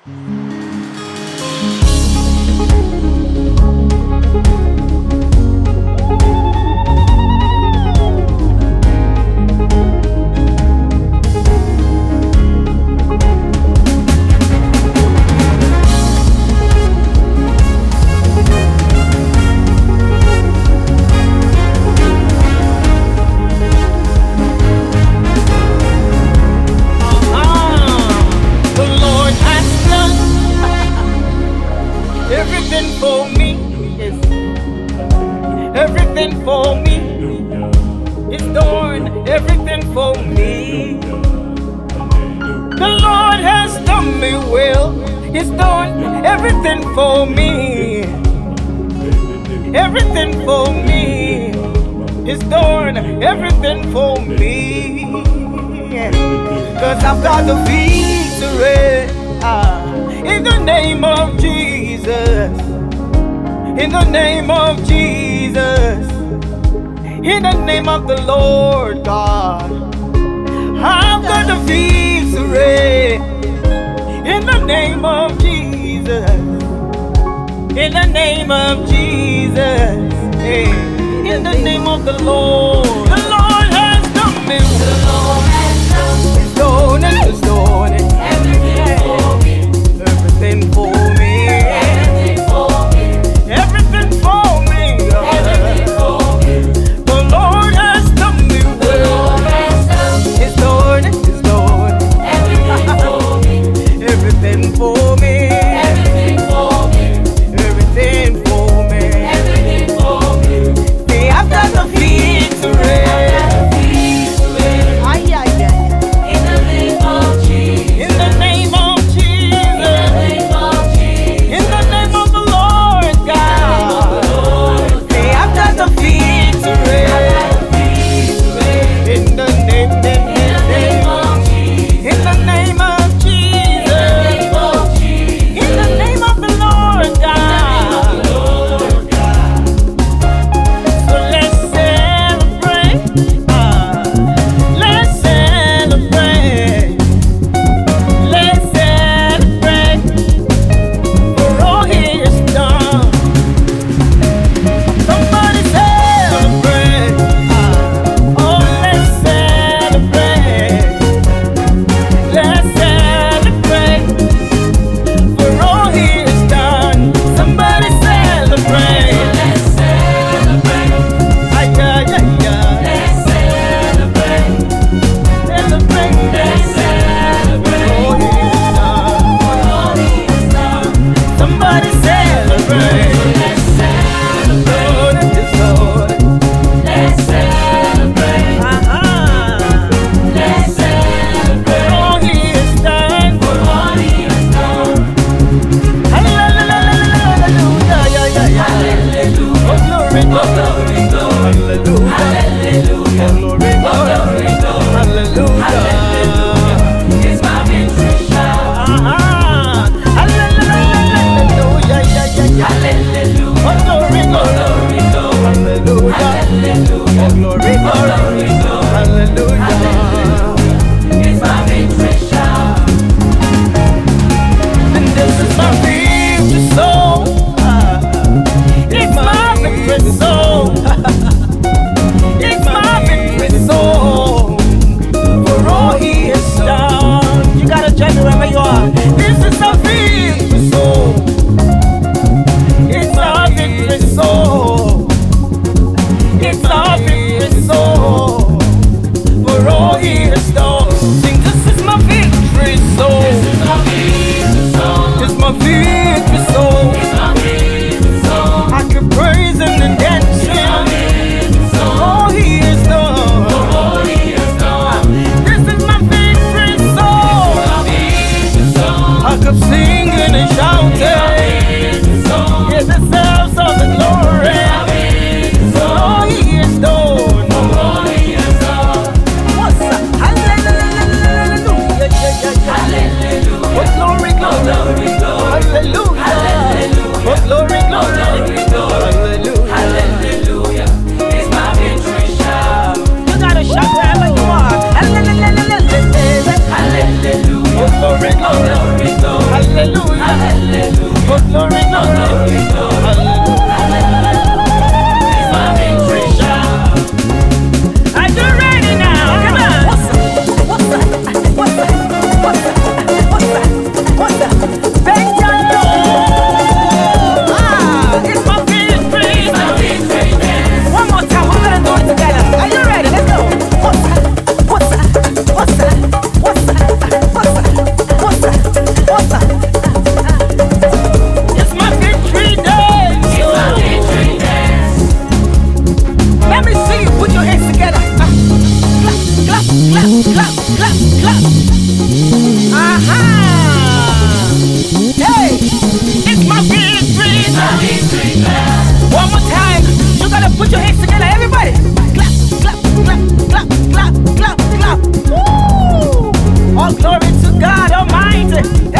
Everything for me, yes. Everything for me is doing everything for me. The Lord has done me well. He's doing everything for me. Everything for me is doing everything for me. 'Cause I've got the victory. In the name of Jesus, in the name of Jesus, in the name of the Lord God, I've got the victory. In the name of Jesus, in the name of Jesus, hey, in the name of the Lord. The Lord has done me. The Lord has done. He's doing it, he's doing it. Everything for me. Everything for me. Everything for me. Everything for me. Everything for me. The Lord has done me well. The Lord has done. He's doing it, he's doing it. Everything for me. Everything for me. Everything for me. Everything for me. Everything for me. See, I've got the victory. Hallelujah. mighty.